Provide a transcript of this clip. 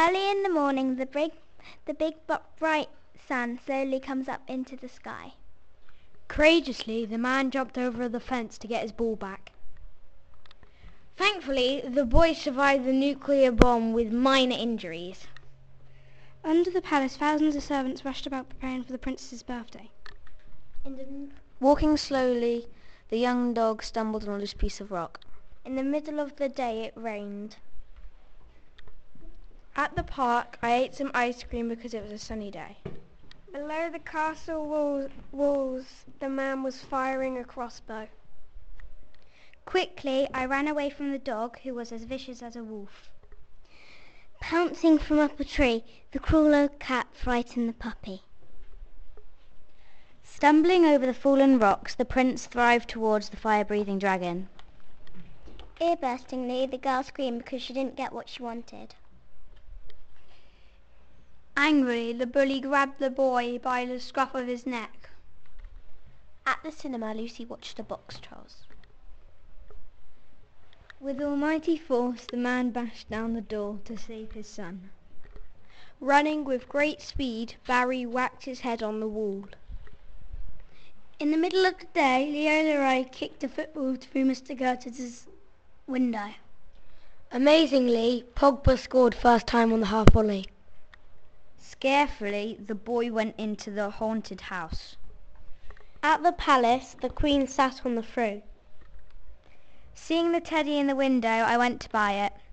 Early in the morning, the big bright sun slowly comes up into the sky. Courageously, the man jumped over the fence to get his ball back. Thankfully, the boy survived the nuclear bomb with minor injuries. Under the palace, thousands of servants rushed about preparing for the princess's birthday. Walking slowly, the young dog stumbled on a loose piece of rock. In the middle of the day, it rained. At the park, I ate some ice cream because it was a sunny day. Below the castle walls, the man was firing a crossbow. Quickly, I ran away from the dog, who was as vicious as a wolf. Pouncing from up a tree, the cruel old cat frightened the puppy. Stumbling over the fallen rocks, the prince thrived towards the fire-breathing dragon. Ear-burstingly, the girl screamed because she didn't get what she wanted. Angrily, the bully grabbed the boy by the scruff of his neck. At the cinema, Lucy watched the box trolls. With almighty force, the man bashed down the door to save his son. Running with great speed, Barry whacked his head on the wall. In the middle of the day, Leola kicked a football through Mr. Gertrude's window. Amazingly, Pogba scored first time on the half volley. Scarefully, the boy went into the haunted house. At the palace, the queen sat on the throne. Seeing the teddy in the window, I went to buy it.